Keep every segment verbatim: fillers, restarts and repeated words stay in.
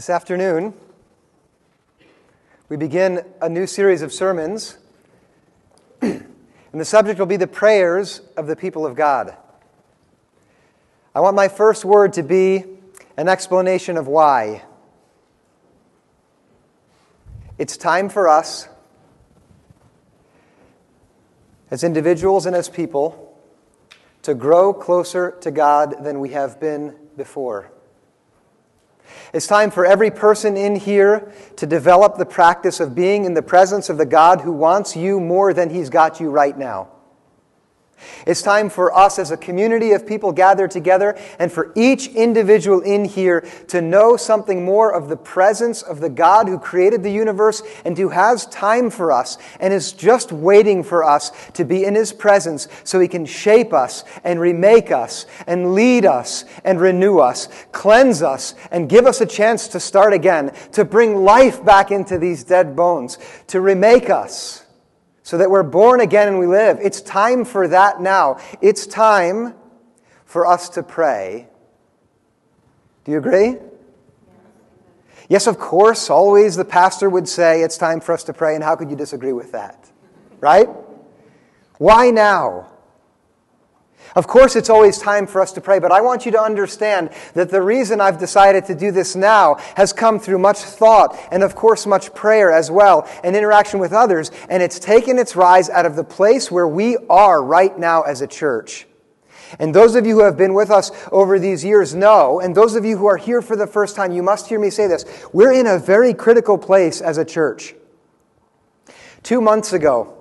This afternoon, we begin a new series of sermons, and the subject will be the prayers of the people of God. I want my first word to be an explanation of why. It's time for us, as individuals and as people, to grow closer to God than we have been before. It's time for every person in here to develop the practice of being in the presence of the God who wants you more than He's got you right now. It's time for us as a community of people gathered together and for each individual in here to know something more of the presence of the God who created the universe and who has time for us and is just waiting for us to be in His presence so He can shape us and remake us and lead us and renew us, cleanse us and give us a chance to start again, to bring life back into these dead bones, to remake us, so that we're born again and we live. It's time for that now. It's time for us to pray. Do you agree? Yes, of course, always the pastor would say it's time for us to pray, and how could you disagree with that? Right? Why now? Of course, it's always time for us to pray, but I want you to understand that the reason I've decided to do this now has come through much thought and, of course, much prayer as well and interaction with others, and it's taken its rise out of the place where we are right now as a church. And those of you who have been with us over these years know, and those of you who are here for the first time, you must hear me say this. We're in a very critical place as a church. Two months ago,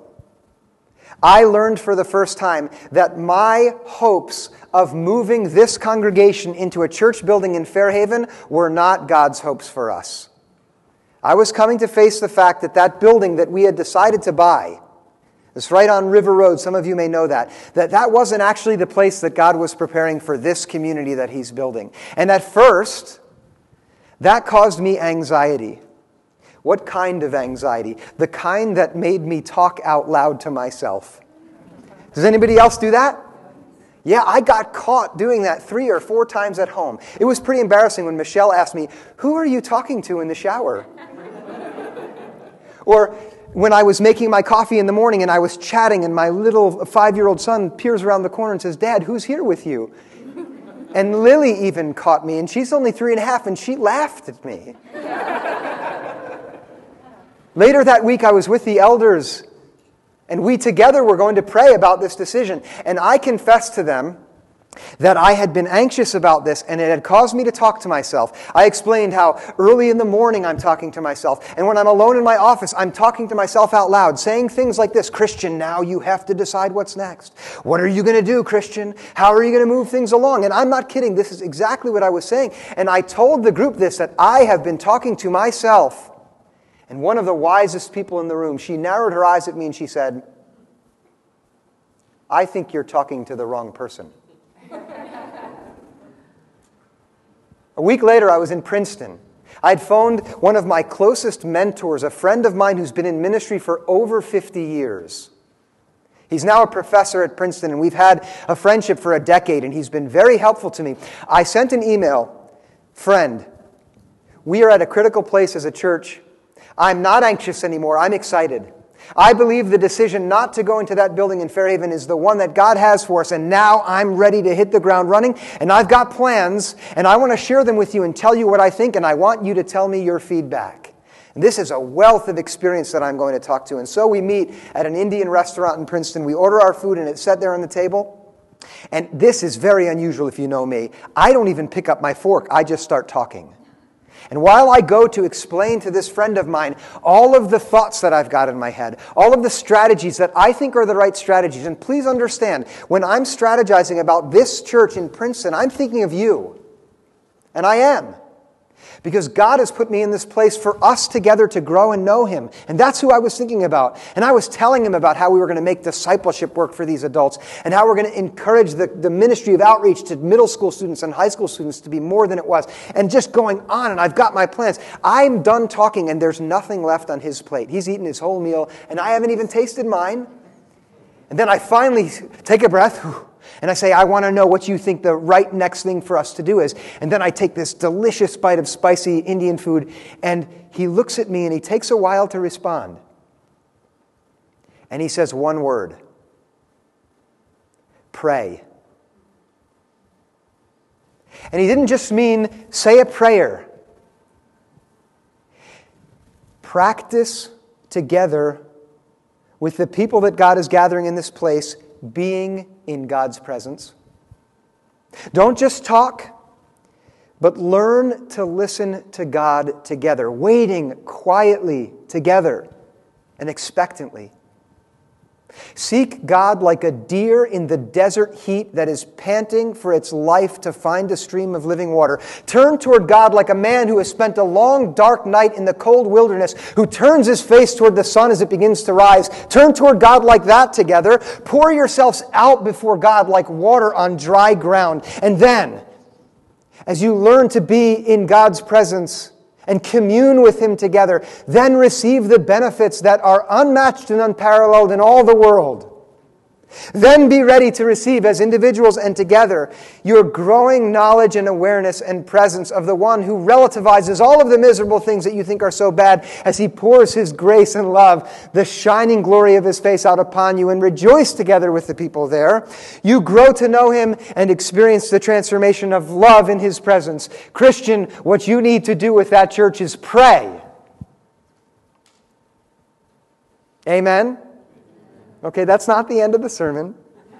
I learned for the first time that my hopes of moving this congregation into a church building in Fairhaven were not God's hopes for us. I was coming to face the fact that that building that we had decided to buy, it's right on River Road, some of you may know that, that that wasn't actually the place that God was preparing for this community that He's building. And at first, that caused me anxiety. What kind of anxiety? The kind that made me talk out loud to myself. Does anybody else do that? Yeah, I got caught doing that three or four times at home. It was pretty embarrassing when Michelle asked me, "Who are you talking to in the shower?" Or when I was making my coffee in the morning and I was chatting and my little five-year-old son peers around the corner and says, "Dad, who's here with you?" And Lily even caught me, and she's only three and a half, and she laughed at me. Later that week, I was with the elders, and we together were going to pray about this decision. And I confessed to them that I had been anxious about this, and it had caused me to talk to myself. I explained how early in the morning I'm talking to myself, and when I'm alone in my office, I'm talking to myself out loud, saying things like this: "Christian, now you have to decide what's next. What are you going to do, Christian? How are you going to move things along?" And I'm not kidding. This is exactly what I was saying. And I told the group this, that I have been talking to myself. And one of the wisest people in the room, she narrowed her eyes at me and she said, "I think you're talking to the wrong person." A week later, I was in Princeton. I'd phoned one of my closest mentors, a friend of mine who's been in ministry for over fifty years. He's now a professor at Princeton, and we've had a friendship for a decade, and he's been very helpful to me. I sent an email, "Friend, we are at a critical place as a church. I'm not anxious anymore. I'm excited. I believe the decision not to go into that building in Fairhaven is the one that God has for us, and now I'm ready to hit the ground running, and I've got plans, and I want to share them with you and tell you what I think, and I want you to tell me your feedback." And this is a wealth of experience that I'm going to talk to. And so we meet at an Indian restaurant in Princeton. We order our food, and it's set there on the table. And this is very unusual if you know me. I don't even pick up my fork. I just start talking. And while I go to explain to this friend of mine all of the thoughts that I've got in my head, all of the strategies that I think are the right strategies, and please understand, when I'm strategizing about this church in Princeton, I'm thinking of you. And I am. Because God has put me in this place for us together to grow and know Him. And that's who I was thinking about. And I was telling him about how we were going to make discipleship work for these adults, and how we're going to encourage the, the ministry of outreach to middle school students and high school students to be more than it was. And just going on, and I've got my plans. I'm done talking, and there's nothing left on his plate. He's eaten his whole meal, and I haven't even tasted mine. And then I finally take a breath, And I say, I want to know what you think the right next thing for us to do is. And then I take this delicious bite of spicy Indian food, and he looks at me and he takes a while to respond. And he says one word: pray. And he didn't just mean say a prayer. Practice together with the people that God is gathering in this place, being in God's presence. Don't just talk, but learn to listen to God together, waiting quietly together and expectantly. Seek God like a deer in the desert heat that is panting for its life to find a stream of living water. Turn toward God like a man who has spent a long, dark night in the cold wilderness, who turns his face toward the sun as it begins to rise. Turn toward God like that together. Pour yourselves out before God like water on dry ground. And then, as you learn to be in God's presence and commune with Him together, then receive the benefits that are unmatched and unparalleled in all the world. Then be ready to receive, as individuals and together, your growing knowledge and awareness and presence of the one who relativizes all of the miserable things that you think are so bad as He pours His grace and love, the shining glory of His face out upon you, and rejoice together with the people there. You grow to know Him and experience the transformation of love in His presence. Christian, what you need to do with that church is pray. Amen? Okay, that's not the end of the sermon.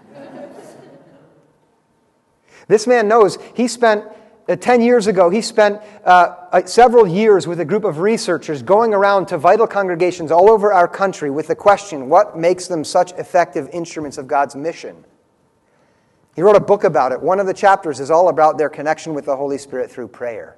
This man knows he spent, uh, ten years ago, he spent uh, uh, several years with a group of researchers going around to vital congregations all over our country with the question, what makes them such effective instruments of God's mission? He wrote a book about it. One of the chapters is all about their connection with the Holy Spirit through prayer.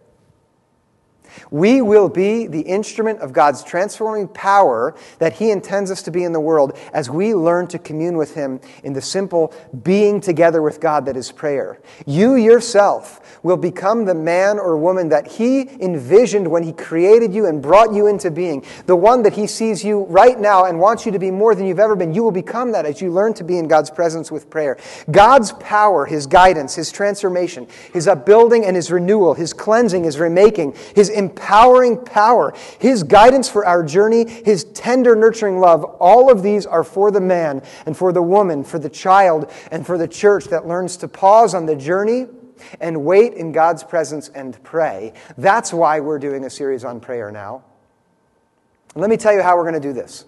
We will be the instrument of God's transforming power that He intends us to be in the world as we learn to commune with Him in the simple being together with God that is prayer. You yourself will become the man or woman that He envisioned when He created you and brought you into being. The one that He sees you right now and wants you to be more than you've ever been. You will become that as you learn to be in God's presence with prayer. God's power, His guidance, His transformation, His upbuilding and His renewal, His cleansing, His remaking, His empowering power, His guidance for our journey, His tender nurturing love, all of these are for the man and for the woman, for the child and for the church that learns to pause on the journey and wait in God's presence and pray. That's why we're doing a series on prayer now. And let me tell you how we're going to do this.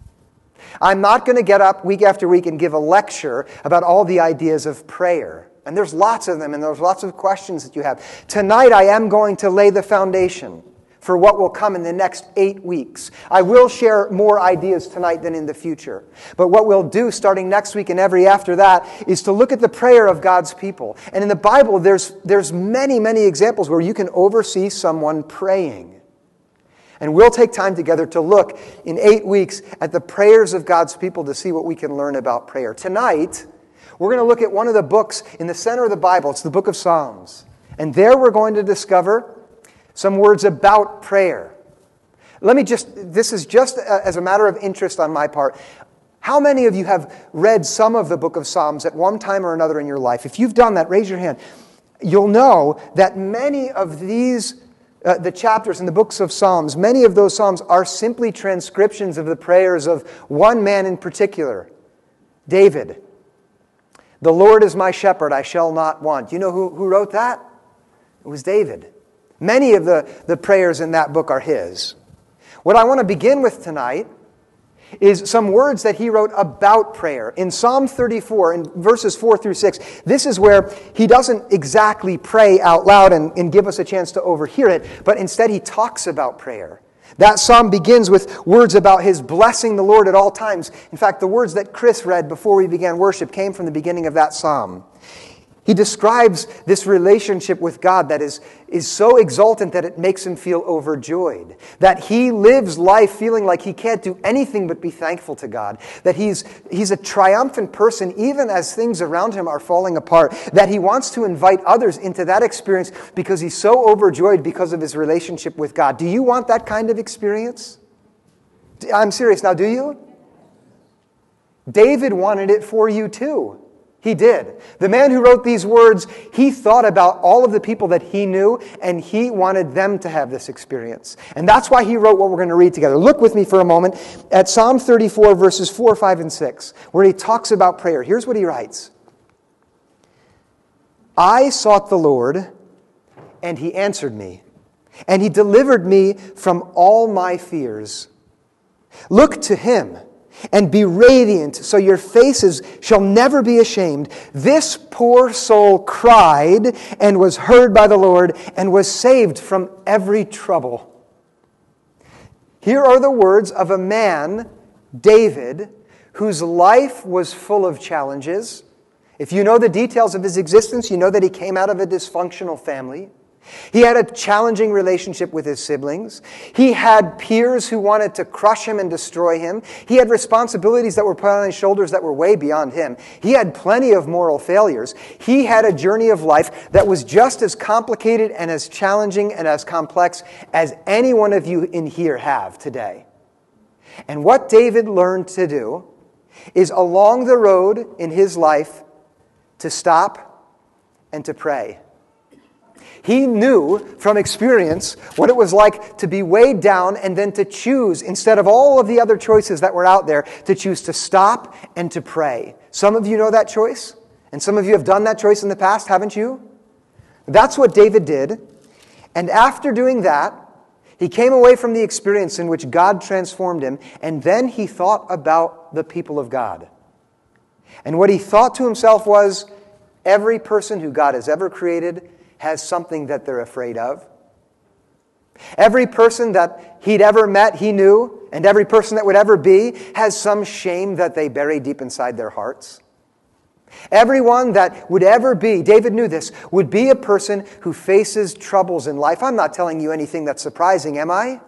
I'm not going to get up week after week and give a lecture about all the ideas of prayer. And there's lots of them, and there's lots of questions that you have. Tonight, I am going to lay the foundation for what will come in the next eight weeks. I will share more ideas tonight than in the future. But what we'll do starting next week and every after that is to look at the prayer of God's people. And in the Bible, there's, there's many, many examples where you can oversee someone praying. And we'll take time together to look in eight weeks at the prayers of God's people to see what we can learn about prayer. Tonight, we're going to look at one of the books in the center of the Bible. It's the book of Psalms. And there we're going to discover some words about prayer. Let me just, this is just as a matter of interest on my part. How many of you have read some of the book of Psalms at one time or another in your life? If you've done that, raise your hand. You'll know that many of these, uh, the chapters in the books of Psalms, many of those Psalms are simply transcriptions of the prayers of one man in particular, David. The Lord is my shepherd, I shall not want. You know who, who wrote that? It was David. Many of the, the prayers in that book are his. What I want to begin with tonight is some words that he wrote about prayer. In Psalm thirty-four, in verses four through six, this is where he doesn't exactly pray out loud and, and give us a chance to overhear it, but instead he talks about prayer. That psalm begins with words about his blessing the Lord at all times. In fact, the words that Chris read before we began worship came from the beginning of that psalm. He describes this relationship with God that is, is so exultant that it makes him feel overjoyed. That he lives life feeling like he can't do anything but be thankful to God. That he's, he's a triumphant person even as things around him are falling apart. That he wants to invite others into that experience because he's so overjoyed because of his relationship with God. Do you want that kind of experience? I'm serious now, do you? David wanted it for you too. He did. The man who wrote these words, he thought about all of the people that he knew, and he wanted them to have this experience. And that's why he wrote what we're going to read together. Look with me for a moment at Psalm thirty-four, verses four, five, and six, where he talks about prayer. Here's what he writes. I sought the Lord, and he answered me, and he delivered me from all my fears. Look to him and be radiant, so your faces shall never be ashamed. This poor soul cried and was heard by the Lord and was saved from every trouble. Here are the words of a man, David, whose life was full of challenges. If you know the details of his existence, you know that he came out of a dysfunctional family. He had a challenging relationship with his siblings. He had peers who wanted to crush him and destroy him. He had responsibilities that were put on his shoulders that were way beyond him. He had plenty of moral failures. He had a journey of life that was just as complicated and as challenging and as complex as any one of you in here have today. And what David learned to do is along the road in his life to stop and to pray. He knew from experience what it was like to be weighed down and then to choose, instead of all of the other choices that were out there, to choose to stop and to pray. Some of you know that choice, and some of you have done that choice in the past, haven't you? That's what David did. And after doing that, he came away from the experience in which God transformed him, and then he thought about the people of God. And what he thought to himself was, every person who God has ever created has something that they're afraid of. Every person that he'd ever met, he knew, and every person that would ever be has some shame that they bury deep inside their hearts. Everyone that would ever be, David knew this, would be a person who faces troubles in life. I'm not telling you anything that's surprising, am I?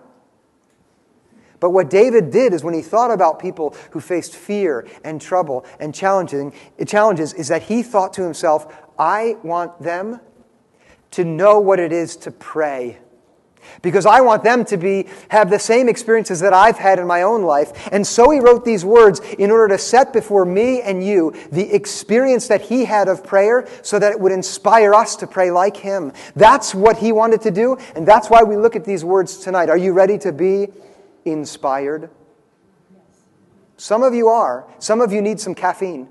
But what David did is when he thought about people who faced fear and trouble and challenging, challenges, is that he thought to himself, I want them to know what it is to pray. Because I want them to be have the same experiences that I've had in my own life. And so he wrote these words in order to set before me and you the experience that he had of prayer so that it would inspire us to pray like him. That's what he wanted to do, and that's why we look at these words tonight. Are you ready to be inspired? Some of you are. Some of you need some caffeine.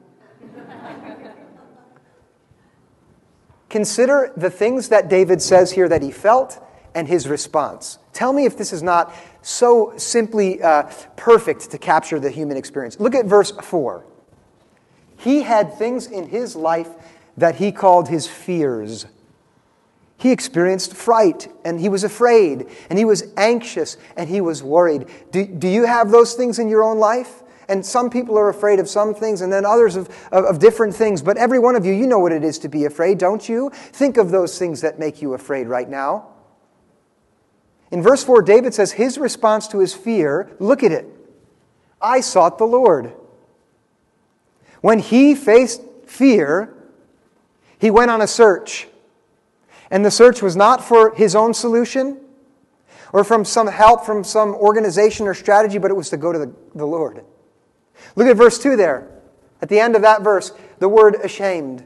Consider the things that David says here that he felt and his response. Tell me if this is not so simply uh, perfect to capture the human experience. Look at verse four. He had things in his life that he called his fears. He experienced fright, and he was afraid, and he was anxious, and he was worried. Do, do you have those things in your own life? And some people are afraid of some things and then others of, of, of different things. But every one of you, you know what it is to be afraid, don't you? Think of those things that make you afraid right now. In verse four, David says his response to his fear, look at it. I sought the Lord. When he faced fear, he went on a search. And the search was not for his own solution or from some help from some organization or strategy, but it was to go to the, the Lord. Look at verse two there. At the end of that verse, the word ashamed.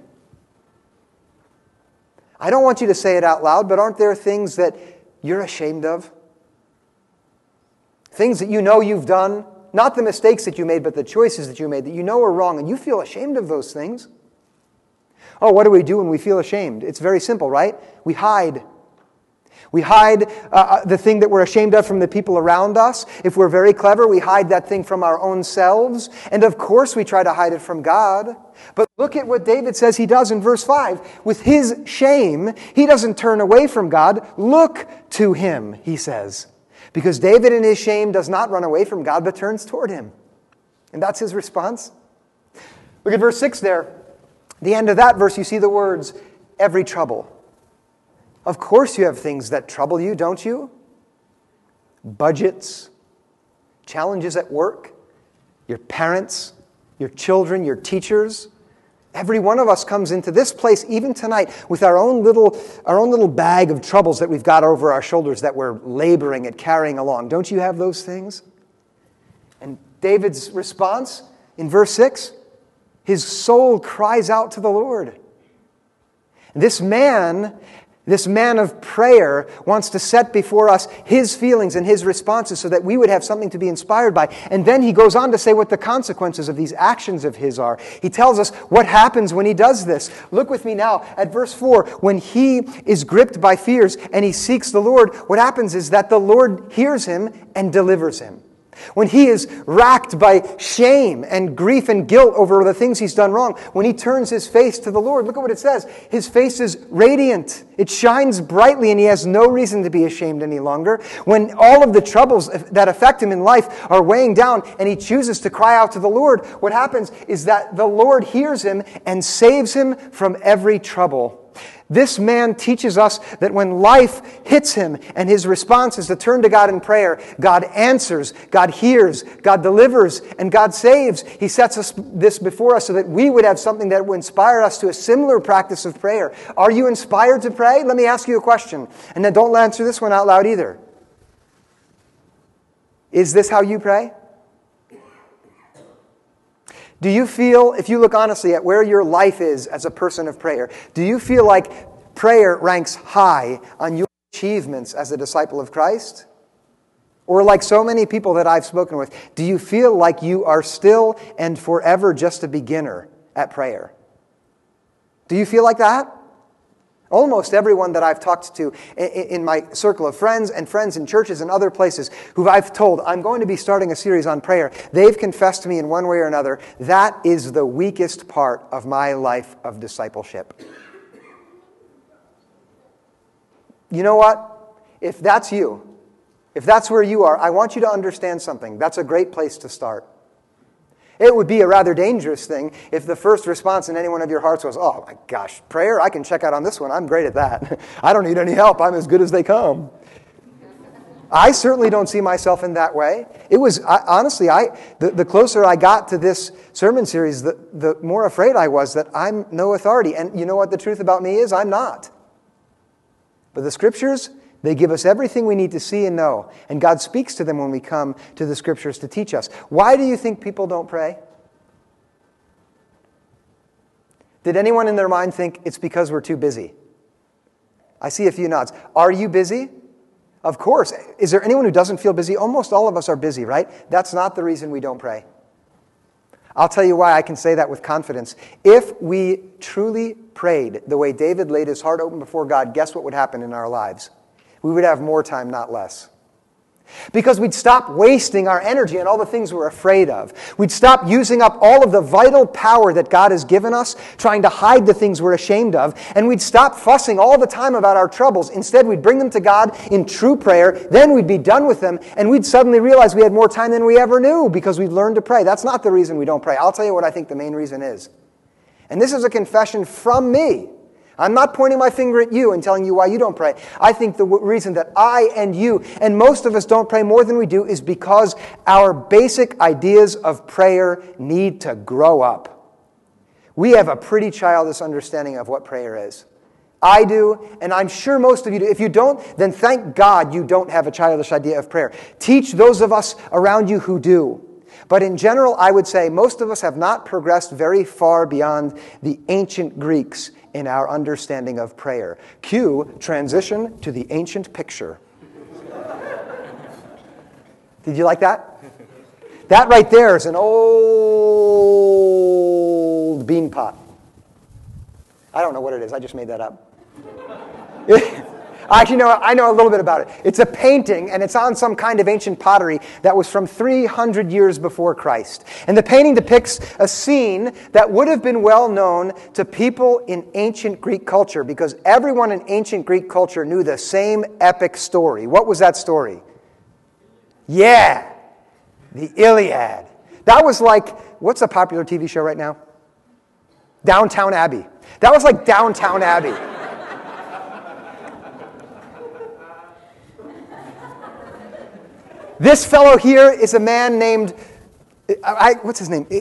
I don't want you to say it out loud, but aren't there things that you're ashamed of? Things that you know you've done, not the mistakes that you made, but the choices that you made that you know are wrong, and you feel ashamed of those things. Oh, what do we do when we feel ashamed? It's very simple, right? We hide. We hide uh, the thing that we're ashamed of from the people around us. If we're very clever, we hide that thing from our own selves. And of course, we try to hide it from God. But look at what David says he does in verse five. With his shame, he doesn't turn away from God. Look to him, he says. Because David in his shame does not run away from God, but turns toward him. And that's his response. Look at verse six there. At the end of that verse, you see the words, every trouble. Of course you have things that trouble you, don't you? Budgets, challenges at work, your parents, your children, your teachers. Every one of us comes into this place, even tonight, with our own little, our own little bag of troubles that we've got over our shoulders that we're laboring at carrying along. Don't you have those things? And David's response in verse six, his soul cries out to the Lord. This man, this man of prayer wants to set before us his feelings and his responses so that we would have something to be inspired by. And then he goes on to say what the consequences of these actions of his are. He tells us what happens when he does this. Look with me now at verse four. When he is gripped by fears and he seeks the Lord, what happens is that the Lord hears him and delivers him. When he is racked by shame and grief and guilt over the things he's done wrong, when he turns his face to the Lord, look at what it says. His face is radiant. It shines brightly and he has no reason to be ashamed any longer. When all of the troubles that affect him in life are weighing down and he chooses to cry out to the Lord, what happens is that the Lord hears him and saves him from every trouble. This man teaches us that when life hits him and his response is to turn to God in prayer, God answers, God hears, God delivers, and God saves. He sets us this before us so that we would have something that would inspire us to a similar practice of prayer. Are you inspired to pray? Let me ask you a question. And then don't answer this one out loud either. Is this how you pray? Do you feel, if you look honestly at where your life is as a person of prayer, do you feel like prayer ranks high on your achievements as a disciple of Christ? Or like so many people that I've spoken with, do you feel like you are still and forever just a beginner at prayer? Do you feel like that? Almost everyone that I've talked to in my circle of friends and friends in churches and other places who I've told, I'm going to be starting a series on prayer, they've confessed to me in one way or another, that is the weakest part of my life of discipleship. You know what? If that's you, if that's where you are, I want you to understand something. That's a great place to start. It would be a rather dangerous thing if the first response in any one of your hearts was, oh my gosh, prayer, I can check out on this one. I'm great at that. I don't need any help. I'm as good as they come. I certainly don't see myself in that way. It was, I, honestly, I the, the closer I got to this sermon series, the, the more afraid I was that I'm no authority. And you know what the truth about me is? I'm not. But the Scriptures, they give us everything we need to see and know. And God speaks to them when we come to the Scriptures to teach us. Why do you think people don't pray? Did anyone in their mind think it's because we're too busy? I see a few nods. Are you busy? Of course. Is there anyone who doesn't feel busy? Almost all of us are busy, right? That's not the reason we don't pray. I'll tell you why I can say that with confidence. If we truly prayed the way David laid his heart open before God, guess what would happen in our lives? We would have more time, not less. Because we'd stop wasting our energy on all the things we're afraid of. We'd stop using up all of the vital power that God has given us, trying to hide the things we're ashamed of. And we'd stop fussing all the time about our troubles. Instead, we'd bring them to God in true prayer. Then we'd be done with them. And we'd suddenly realize we had more time than we ever knew because we'd learned to pray. That's not the reason we don't pray. I'll tell you what I think the main reason is. And this is a confession from me. I'm not pointing my finger at you and telling you why you don't pray. I think the w- reason that I and you and most of us don't pray more than we do is because our basic ideas of prayer need to grow up. We have a pretty childish understanding of what prayer is. I do, and I'm sure most of you do. If you don't, then thank God you don't have a childish idea of prayer. Teach those of us around you who do. But in general, I would say most of us have not progressed very far beyond the ancient Greeks in our understanding of prayer. Cue transition to the ancient picture. Did you like that? That right there is an old bean pot. I don't know what it is. I just made that up. Actually, no, I know a little bit about it. It's a painting, and it's on some kind of ancient pottery that was from three hundred years before Christ. And the painting depicts a scene that would have been well known to people in ancient Greek culture because everyone in ancient Greek culture knew the same epic story. What was that story? Yeah, the Iliad. That was like, what's a popular T V show right now? Downton Abbey. That was like Downton Abbey. This fellow here is a man named, I, what's his name?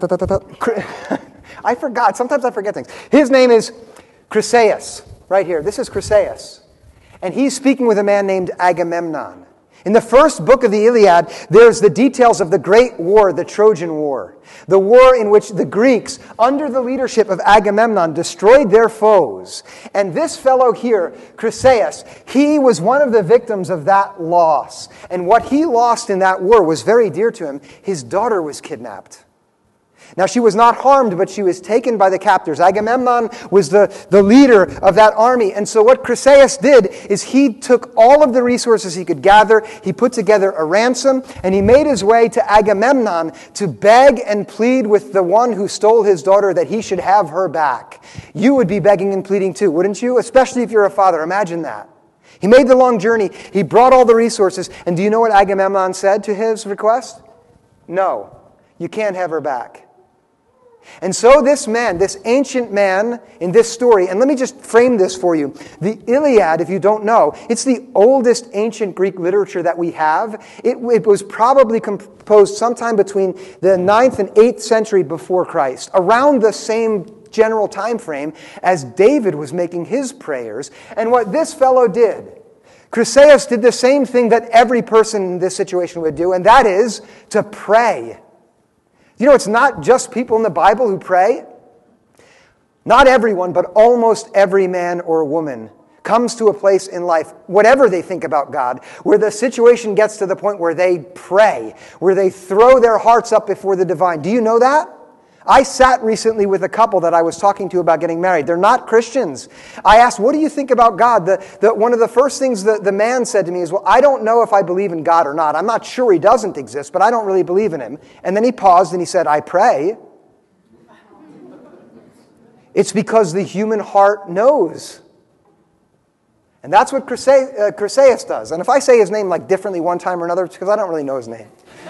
I forgot. Sometimes I forget things. His name is Chryseis, right here. This is Chryseis. And he's speaking with a man named Agamemnon. In the first book of the Iliad, there's the details of the great war, the Trojan War. The war in which the Greeks, under the leadership of Agamemnon, destroyed their foes. And this fellow here, Chryseis, he was one of the victims of that loss. And what he lost in that war was very dear to him. His daughter was kidnapped. Now, she was not harmed, but she was taken by the captors. Agamemnon was the, the leader of that army. And so what Chryseis did is he took all of the resources he could gather, he put together a ransom, and he made his way to Agamemnon to beg and plead with the one who stole his daughter that he should have her back. You would be begging and pleading too, wouldn't you? Especially if you're a father. Imagine that. He made the long journey. He brought all the resources. And do you know what Agamemnon said to his request? No, you can't have her back. And so this man, this ancient man in this story, and let me just frame this for you. The Iliad, if you don't know, it's the oldest ancient Greek literature that we have. It, it was probably composed sometime between the ninth and eighth century before Christ, around the same general time frame as David was making his prayers. And what this fellow did, Chryseis did the same thing that every person in this situation would do, and that is to pray. You know, it's not just people in the Bible who pray. Not everyone, but almost every man or woman comes to a place in life, whatever they think about God, where the situation gets to the point where they pray, where they throw their hearts up before the divine. Do you know that? I sat recently with a couple that I was talking to about getting married. They're not Christians. I asked, what do you think about God? The, the, one of the first things the, the man said to me is, well, I don't know if I believe in God or not. I'm not sure he doesn't exist, but I don't really believe in him. And then he paused and he said, I pray. It's because the human heart knows. And that's what Chryseis, uh, Chryseis does. And if I say his name like differently one time or another, it's because I don't really know his name.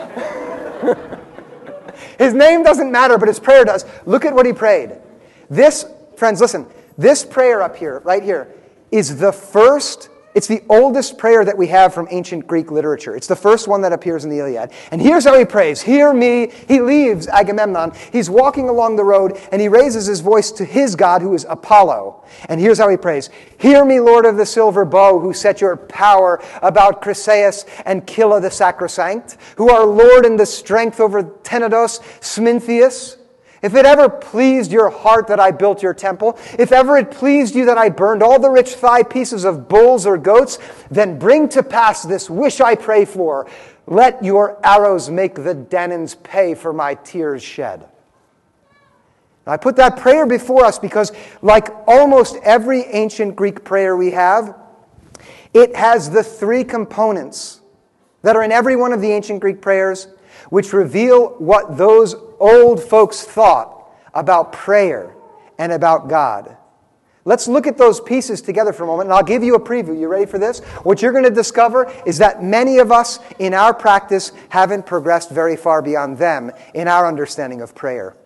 His name doesn't matter, but his prayer does. Look at what he prayed. This, friends, listen, this prayer up here, right here, is the first, it's the oldest prayer that we have from ancient Greek literature. It's the first one that appears in the Iliad. And here's how he prays. Hear me. He leaves Agamemnon. He's walking along the road, and he raises his voice to his God, who is Apollo. And here's how he prays. Hear me, Lord of the silver bow, who set your power about Chryseis and Killa the sacrosanct, who are Lord in the strength over Tenedos, Smintheus. If it ever pleased your heart that I built your temple, if ever it pleased you that I burned all the rich thigh pieces of bulls or goats, then bring to pass this wish I pray for. Let your arrows make the Danaans pay for my tears shed. Now, I put that prayer before us because, like almost every ancient Greek prayer we have, it has the three components that are in every one of the ancient Greek prayers, which reveal what those old folks thought about prayer and about God. Let's look at those pieces together for a moment, and I'll give you a preview. You ready for this? What you're going to discover is that many of us in our practice haven't progressed very far beyond them in our understanding of prayer.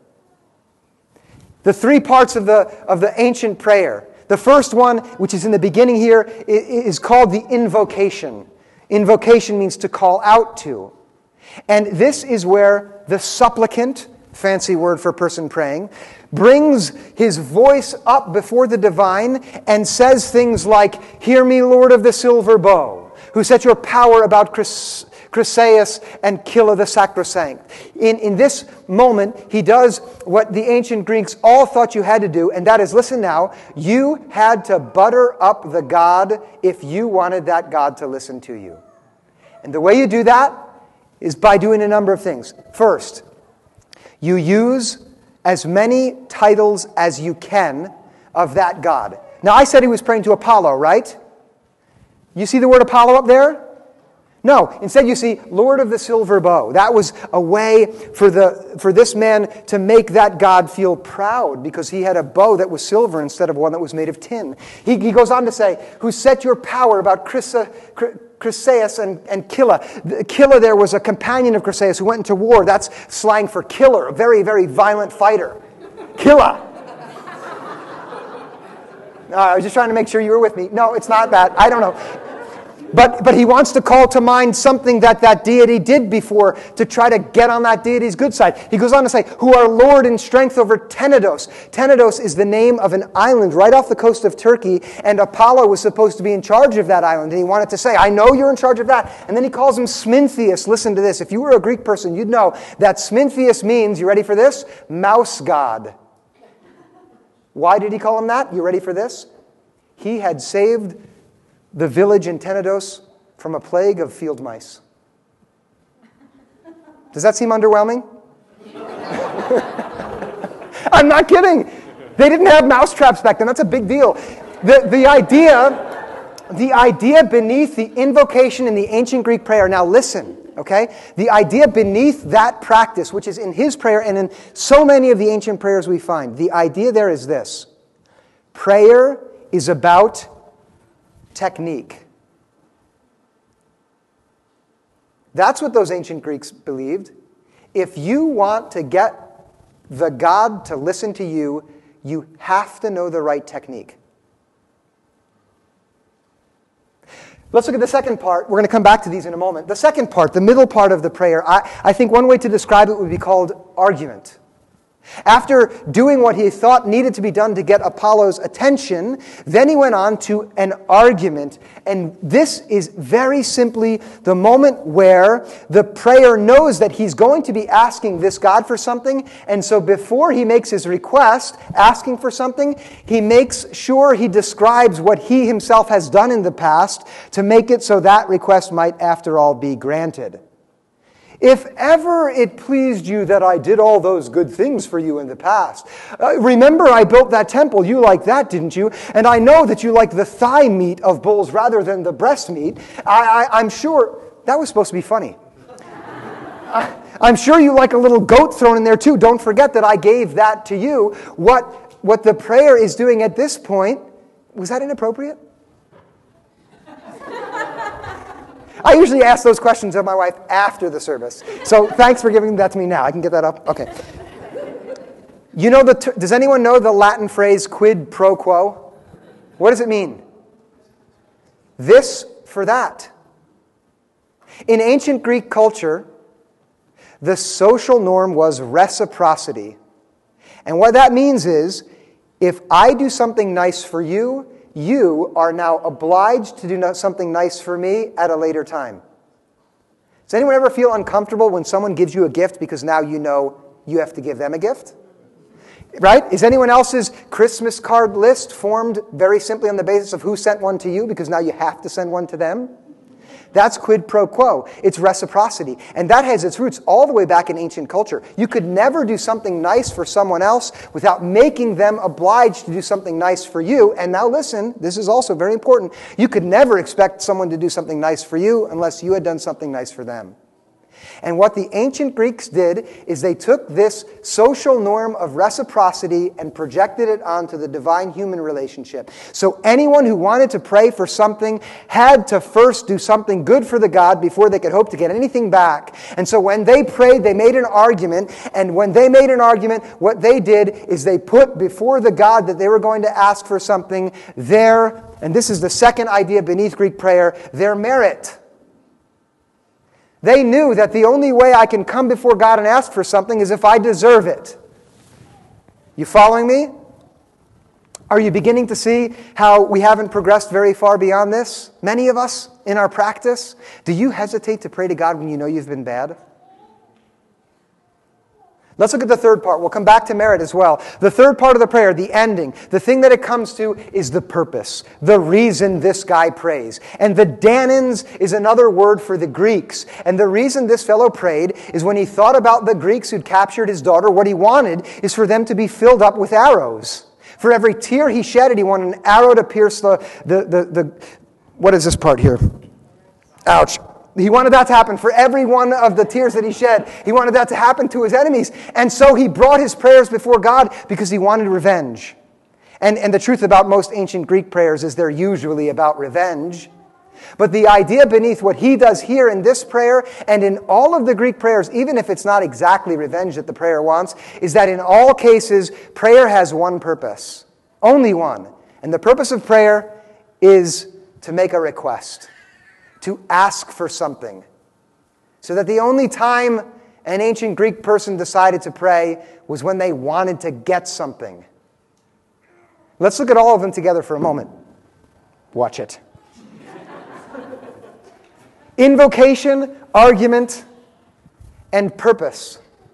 The three parts of the, of the ancient prayer. The first one, which is in the beginning here, is called the invocation. Invocation means to call out to. And this is where the supplicant, fancy word for person praying, brings his voice up before the divine and says things like, hear me, Lord of the silver bow, who set your power about Chris, Chryseis and Killa the sacrosanct. In, in this moment, he does what the ancient Greeks all thought you had to do, and that is, listen now, you had to butter up the God if you wanted that God to listen to you. And the way you do that is by doing a number of things. First, you use as many titles as you can of that God. Now, I said he was praying to Apollo, right? You see the word Apollo up there? No, instead you see Lord of the silver bow. That was a way for the for this man to make that God feel proud because he had a bow that was silver instead of one that was made of tin. He, he goes on to say, who set your power about Chrysa, Chryseis and, and Killa. Killa there was a companion of Chryseis who went into war. That's slang for killer, a very, very violent fighter. Killa. Uh, I was just trying to make sure you were with me. No, it's not that. I don't know. But, but he wants to call to mind something that that deity did before to try to get on that deity's good side. He goes on to say, who are Lord in strength over Tenedos. Tenedos is the name of an island right off the coast of Turkey, and Apollo was supposed to be in charge of that island. And he wanted to say, I know you're in charge of that. And then he calls him Smintheus. Listen to this. If you were a Greek person, you'd know that Smintheus means, you ready for this? Mouse god. Why did he call him that? You ready for this? He had saved the village in Tenedos from a plague of field mice. Does that seem underwhelming? I'm not kidding. They didn't have mouse traps back then. That's a big deal. The, the idea, the idea beneath the invocation in the ancient Greek prayer, now listen, okay? The idea beneath that practice, which is in his prayer and in so many of the ancient prayers we find, the idea there is this. Prayer is about technique. That's what those ancient Greeks believed. If you want to get the God to listen to you, you have to know the right technique. Let's look at the second part. We're going to come back to these in a moment. The second part, the middle part of the prayer, I, I think one way to describe it would be called argument. After doing what he thought needed to be done to get Apollo's attention, then he went on to an argument. And this is very simply the moment where the prayer knows that he's going to be asking this God for something. And so before he makes his request, asking for something, he makes sure he describes what he himself has done in the past to make it so that request might, after all, be granted. If ever it pleased you that I did all those good things for you in the past. Uh, remember I built that temple. You liked that, didn't you? And I know that you like the thigh meat of bulls rather than the breast meat. I, I, I'm sure that was supposed to be funny. I, I'm sure you like a little goat thrown in there too. Don't forget that I gave that to you. What, what the prayer is doing at this point, was that inappropriate? I usually ask those questions of my wife after the service. So thanks for giving that to me now. I can get that up? Okay. You know, the ter- does anyone know the Latin phrase quid pro quo? What does it mean? This for that. In ancient Greek culture, the social norm was reciprocity. And what that means is, if I do something nice for you, you are now obliged to do something nice for me at a later time. Does anyone ever feel uncomfortable when someone gives you a gift because now you know you have to give them a gift? Right? Is anyone else's Christmas card list formed very simply on the basis of who sent one to you because now you have to send one to them? That's quid pro quo. It's reciprocity. And that has its roots all the way back in ancient culture. You could never do something nice for someone else without making them obliged to do something nice for you. And now listen, this is also very important. You could never expect someone to do something nice for you unless you had done something nice for them. And what the ancient Greeks did is they took this social norm of reciprocity and projected it onto the divine-human relationship. So anyone who wanted to pray for something had to first do something good for the God before they could hope to get anything back. And so when they prayed, they made an argument. And when they made an argument, what they did is they put before the God that they were going to ask for something their, and this is the second idea beneath Greek prayer, their merit. They knew that the only way I can come before God and ask for something is if I deserve it. You following me? Are you beginning to see how we haven't progressed very far beyond this? Many of us in our practice. Do you hesitate to pray to God when you know you've been bad? Let's look at the third part. We'll come back to merit as well. The third part of the prayer, the ending, the thing that it comes to is the purpose, the reason this guy prays. And the Danans is another word for the Greeks. And the reason this fellow prayed is when he thought about the Greeks who'd captured his daughter, what he wanted is for them to be filled up with arrows. For every tear he shedded, he wanted an arrow to pierce the, the, the, the what is this part here? Ouch. He wanted that to happen for every one of the tears that he shed. He wanted that to happen to his enemies. And so he brought his prayers before God because he wanted revenge. And, and the truth about most ancient Greek prayers is they're usually about revenge. But the idea beneath what he does here in this prayer and in all of the Greek prayers, even if it's not exactly revenge that the prayer wants, is that in all cases, prayer has one purpose. Only one. And the purpose of prayer is to make a request. to ask for something. So that the only time an ancient Greek person decided to pray was when they wanted to get something. Let's look at all of them together for a moment. Watch it. Invocation, argument, and purpose.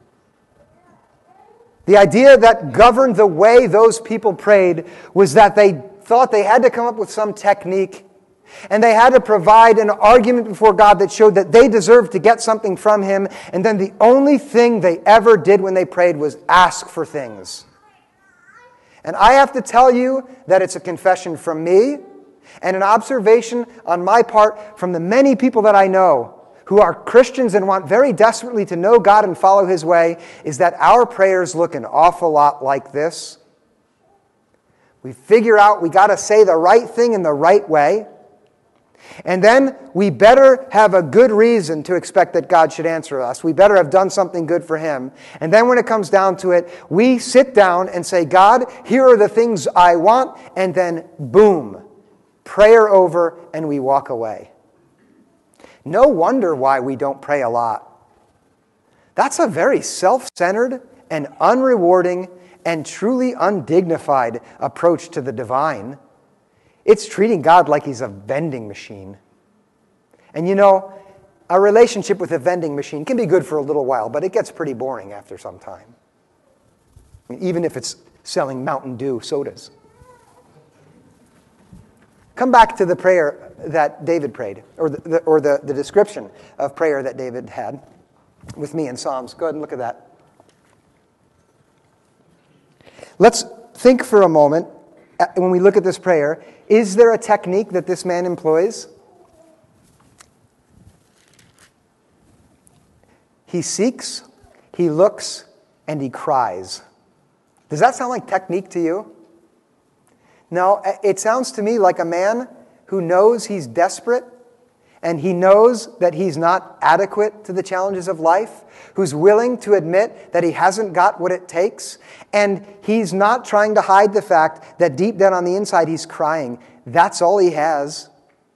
The idea that governed the way those people prayed was that they thought they had to come up with some technique, and they had to provide an argument before God that showed that they deserved to get something from Him, and then the only thing they ever did when they prayed was ask for things. And I have to tell you that it's a confession from me and an observation on my part from the many people that I know who are Christians and want very desperately to know God and follow His way, is that our prayers look an awful lot like this. We figure out we got to say the right thing in the right way. And then we better have a good reason to expect that God should answer us. We better have done something good for Him. And then when it comes down to it, we sit down and say, God, here are the things I want. And then, boom, prayer over, and we walk away. No wonder why we don't pray a lot. That's a very self-centered and unrewarding and truly undignified approach to the divine. It's treating God like He's a vending machine. And you know, a relationship with a vending machine can be good for a little while, but it gets pretty boring after some time. I mean, even if it's selling Mountain Dew sodas. Come back to the prayer that David prayed, or the, the, or the, the description of prayer that David had with me in Psalms. Go ahead and look at that. Let's think for a moment, when we look at this prayer, is there a technique that this man employs? He seeks, he looks, and he cries. Does that sound like technique to you? No, it sounds to me like a man who knows he's desperate and he knows that he's not adequate to the challenges of life, who's willing to admit that he hasn't got what it takes, and he's not trying to hide the fact that deep down on the inside he's crying. That's all he has.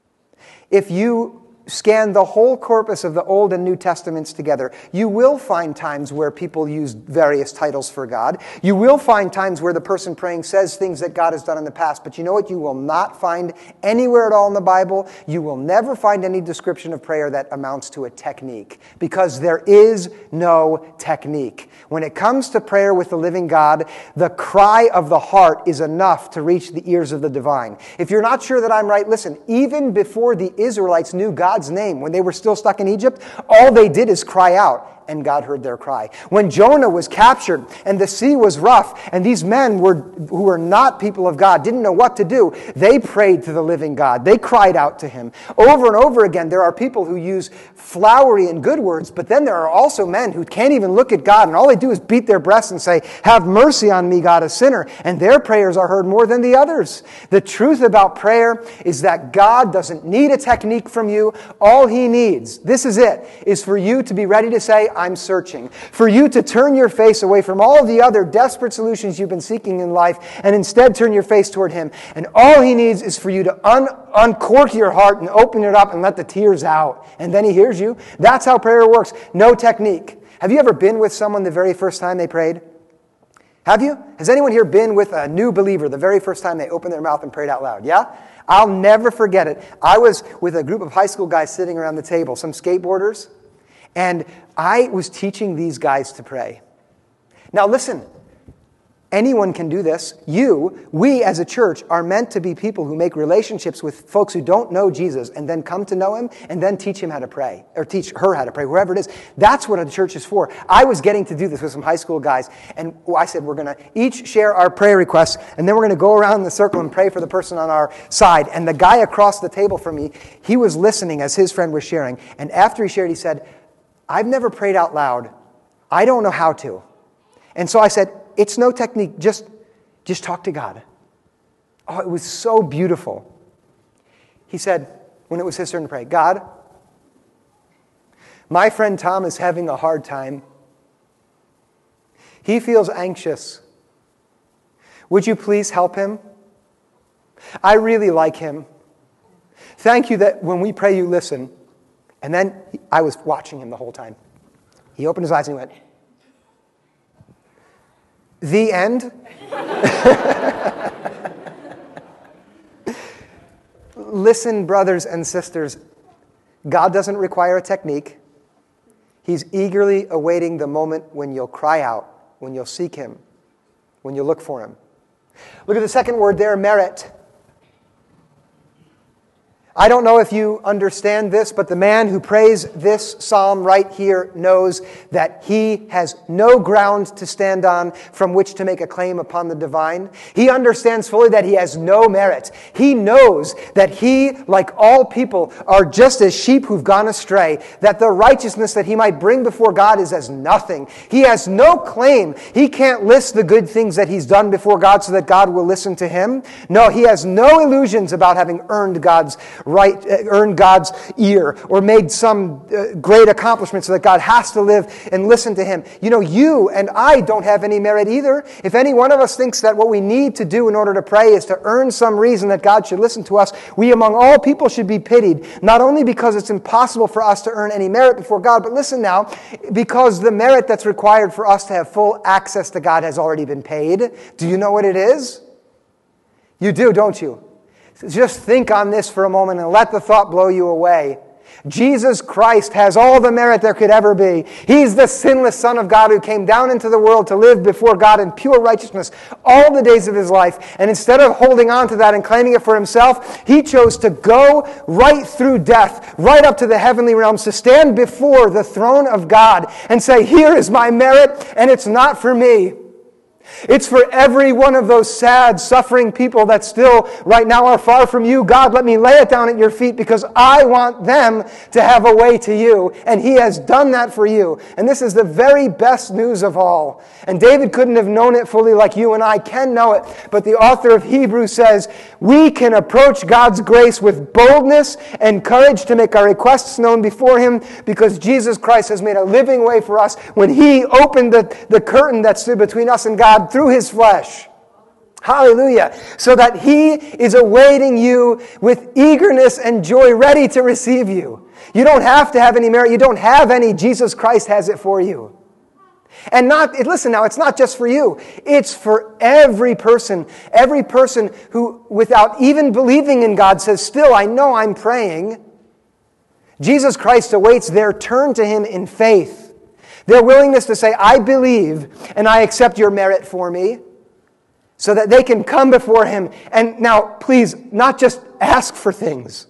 If you scan the whole corpus of the Old and New Testaments together, you will find times where people use various titles for God. You will find times where the person praying says things that God has done in the past. But you know what you will not find anywhere at all in the Bible? You will never find any description of prayer that amounts to a technique, because there is no technique. When it comes to prayer with the living God, the cry of the heart is enough to reach the ears of the divine. If you're not sure that I'm right, listen, even before the Israelites knew God's name, when they were still stuck in Egypt, all they did is cry out, and God heard their cry. When Jonah was captured and the sea was rough, and these men were who were not people of God didn't know what to do, they prayed to the living God. They cried out to Him. Over and over again, there are people who use flowery and good words, but then there are also men who can't even look at God, and all they do is beat their breasts and say, "Have mercy on me, God, a sinner." And their prayers are heard more than the others. The truth about prayer is that God doesn't need a technique from you. All He needs, this is it, is for you to be ready to say, "I'm searching." For you to turn your face away from all of the other desperate solutions you've been seeking in life and instead turn your face toward Him. And all He needs is for you to un- uncork your heart and open it up and let the tears out. And then He hears you. That's how prayer works. No technique. Have you ever been with someone the very first time they prayed? Have you? Has anyone here been with a new believer the very first time they opened their mouth and prayed out loud? Yeah? I'll never forget it. I was with a group of high school guys sitting around the table, some skateboarders, and I was teaching these guys to pray. Now listen, anyone can do this. You, we as a church are meant to be people who make relationships with folks who don't know Jesus and then come to know Him and then teach him how to pray, or teach her how to pray, whoever it is. That's what a church is for. I was getting to do this with some high school guys, and I said we're going to each share our prayer requests, and then we're going to go around the circle and pray for the person on our side. And the guy across the table from me, he was listening as his friend was sharing, and after he shared, he said, "I've never prayed out loud. I don't know how to." And so I said, "It's no technique. Just, just talk to God." Oh, it was so beautiful. He said, when it was his turn to pray, "God, my friend Tom is having a hard time. He feels anxious. Would you please help him? I really like him. Thank you that when we pray, you listen. And then I was watching him the whole time. He opened his eyes and he went, the end? Listen, brothers and sisters, God doesn't require a technique. He's eagerly awaiting the moment when you'll cry out, when you'll seek him, when you'll look for him. Look at the second word there, merit. I don't know if you understand this, but the man who prays this psalm right here knows that he has no ground to stand on from which to make a claim upon the divine. He understands fully that he has no merit. He knows that he, like all people, are just as sheep who've gone astray, that the righteousness that he might bring before God is as nothing. He has no claim. He can't list the good things that he's done before God so that God will listen to him. No, he has no illusions about having earned God's right, earned God's ear or made some uh, great accomplishment so that God has to live and listen to him. You know, you and I don't have any merit either. If any one of us thinks that what we need to do in order to pray is to earn some reason that God should listen to us, we among all people should be pitied, not only because it's impossible for us to earn any merit before God, but listen now, because the merit that's required for us to have full access to God has already been paid. Do you know what it is? You do, don't you? Just think on this for a moment and let the thought blow you away. Jesus Christ has all the merit there could ever be. He's the sinless Son of God who came down into the world to live before God in pure righteousness all the days of his life. And instead of holding on to that and claiming it for himself, he chose to go right through death, right up to the heavenly realms, to stand before the throne of God and say, here is my merit, and it's not for me. It's for every one of those sad, suffering people that still right now are far from you. God, let me lay it down at your feet because I want them to have a way to you. And he has done that for you. And this is the very best news of all. And David couldn't have known it fully like you and I can know it. But the author of Hebrews says, we can approach God's grace with boldness and courage to make our requests known before him because Jesus Christ has made a living way for us when he opened the, the curtain that stood between us and God through his flesh. Hallelujah. So that he is awaiting you with eagerness and joy, ready to receive you. You don't have to have any merit. You don't have any. Jesus Christ has it for you. And not, listen now, it's not just for you. It's for every person. Every person who, without even believing in God, says, still, I know I'm praying. Jesus Christ awaits their turn to him in faith. Their willingness to say, I believe and I accept your merit for me, so that they can come before him and now, please, not just ask for things.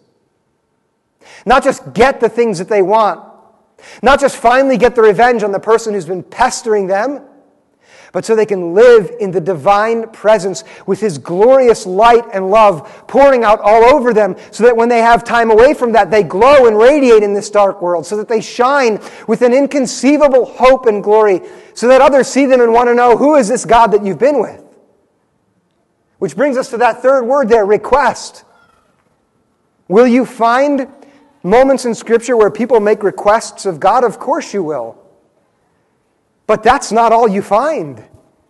Not just get the things that they want. Not just finally get the revenge on the person who's been pestering them, but so they can live in the divine presence with his glorious light and love pouring out all over them so that when they have time away from that, they glow and radiate in this dark world, so that they shine with an inconceivable hope and glory, so that others see them and want to know, who is this God that you've been with? Which brings us to that third word there, request. Will you find moments in Scripture where people make requests of God? Of course you will. But that's not all you find.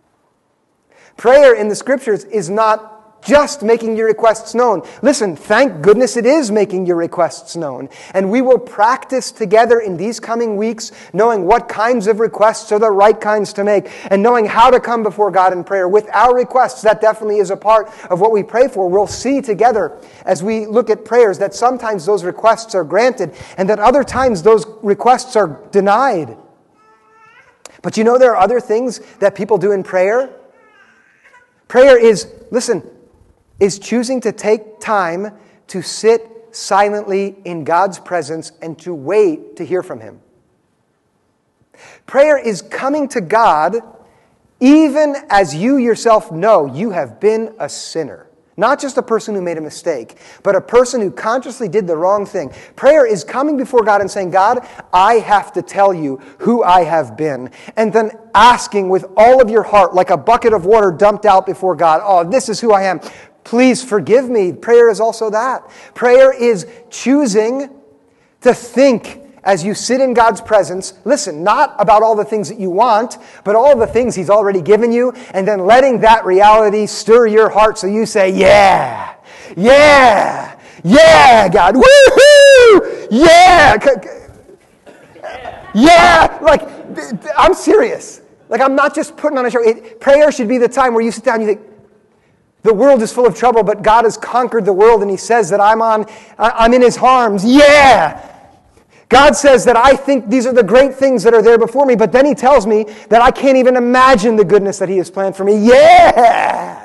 Prayer in the Scriptures is not just making your requests known. Listen, thank goodness it is making your requests known. And we will practice together in these coming weeks, knowing what kinds of requests are the right kinds to make, and knowing how to come before God in prayer with our requests. That definitely is a part of what we pray for. We'll see together as we look at prayers that sometimes those requests are granted, and that other times those requests are denied. But you know there are other things that people do in prayer? Prayer is, listen, is choosing to take time to sit silently in God's presence and to wait to hear from him. Prayer is coming to God even as you yourself know you have been a sinner. Not just a person who made a mistake, but a person who consciously did the wrong thing. Prayer is coming before God and saying, God, I have to tell you who I have been. And then asking with all of your heart, like a bucket of water dumped out before God, oh, this is who I am. Please forgive me. Prayer is also that. Prayer is choosing to think as you sit in God's presence, listen, not about all the things that you want, but all the things he's already given you, and then letting that reality stir your heart so you say, yeah, yeah, Yeah, God. Woohoo! Yeah! Yeah! Like, I'm serious. Like, I'm not just putting on a show. It, prayer should be the time where you sit down and you think, the world is full of trouble, but God has conquered the world, and He says that I'm on, I'm in His arms. Yeah! God says that I think these are the great things that are there before me, but then He tells me that I can't even imagine the goodness that He has planned for me. Yeah!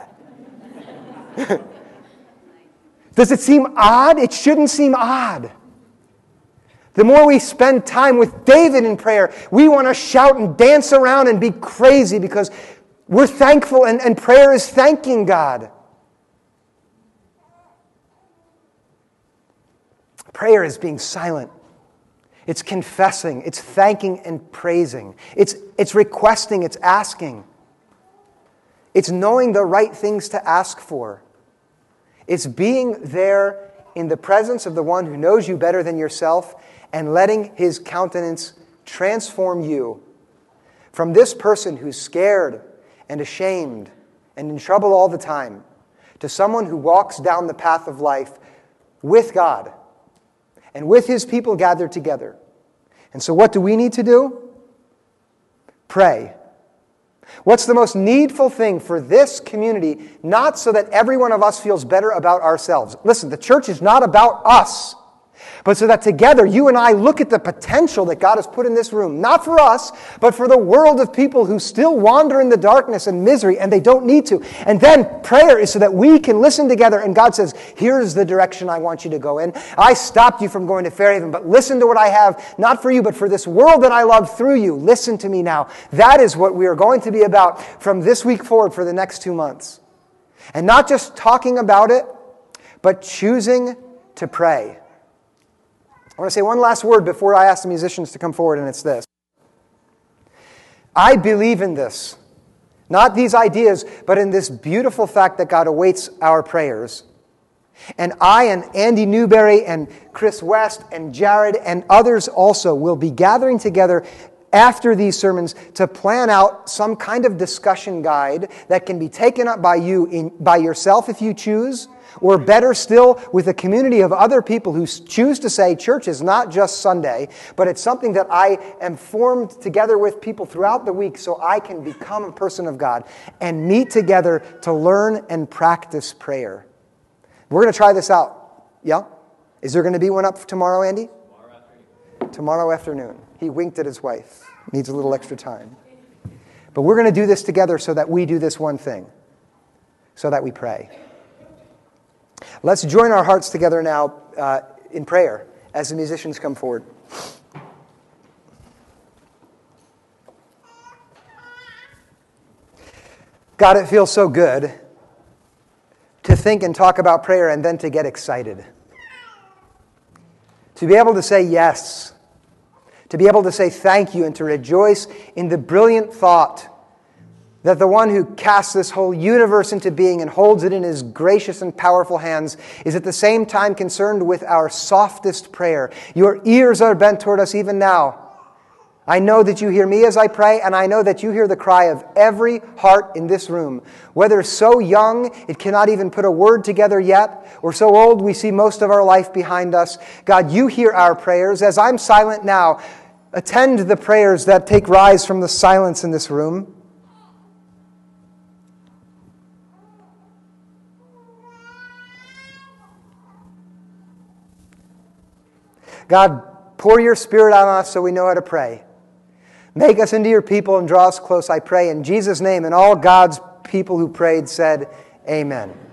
Does it seem odd? It shouldn't seem odd. The more we spend time with David in prayer, we want to shout and dance around and be crazy because we're thankful, and, and prayer is thanking God. Prayer is being silent. It's confessing. It's thanking and praising. It's, it's requesting. It's asking. It's knowing the right things to ask for. It's being there in the presence of the one who knows you better than yourself and letting His countenance transform you from this person who's scared and ashamed and in trouble all the time to someone who walks down the path of life with God and with His people gathered together. And so what do we need to do? Pray. What's the most needful thing for this community, not so that every one of us feels better about ourselves? Listen, the church is not about us, but so that together you and I look at the potential that God has put in this room, not for us, but for the world of people who still wander in the darkness and misery, and they don't need to. And then prayer is so that we can listen together, and God says, here's the direction I want you to go in. I stopped you from going to Fairhaven, but listen to what I have, not for you, but for this world that I love through you. Listen to me now. That is what we are going to be about from this week forward for the next two months. And not just talking about it, but choosing to pray. I want to say one last word before I ask the musicians to come forward, and it's this. I believe in this. Not these ideas, but in this beautiful fact that God awaits our prayers. And I and Andy Newberry and Chris West and Jared and others also will be gathering together after these sermons to plan out some kind of discussion guide that can be taken up by you, in, by yourself if you choose, or better still, with a community of other people who choose to say church is not just Sunday, but it's something that I am formed together with people throughout the week so I can become a person of God and meet together to learn and practice prayer. We're going to try this out. Yeah? Is there going to be one up tomorrow, Andy? Tomorrow afternoon. Tomorrow afternoon. He winked at his wife. Needs a little extra time. But we're going to do this together so that we do this one thing. So that we pray. Let's join our hearts together now uh, in prayer as the musicians come forward. God, it feels so good to think and talk about prayer and then to get excited. To be able to say yes. To be able to say thank you and to rejoice in the brilliant thought that the one who casts this whole universe into being and holds it in His gracious and powerful hands is at the same time concerned with our softest prayer. Your ears are bent toward us even now. I know that you hear me as I pray, and I know that you hear the cry of every heart in this room. Whether so young it cannot even put a word together yet, or so old we see most of our life behind us. God, you hear our prayers. As I'm silent now, attend the prayers that take rise from the silence in this room. God, pour your Spirit on us so we know how to pray. Make us into your people and draw us close, I pray. In Jesus' name, and all God's people who prayed said, Amen.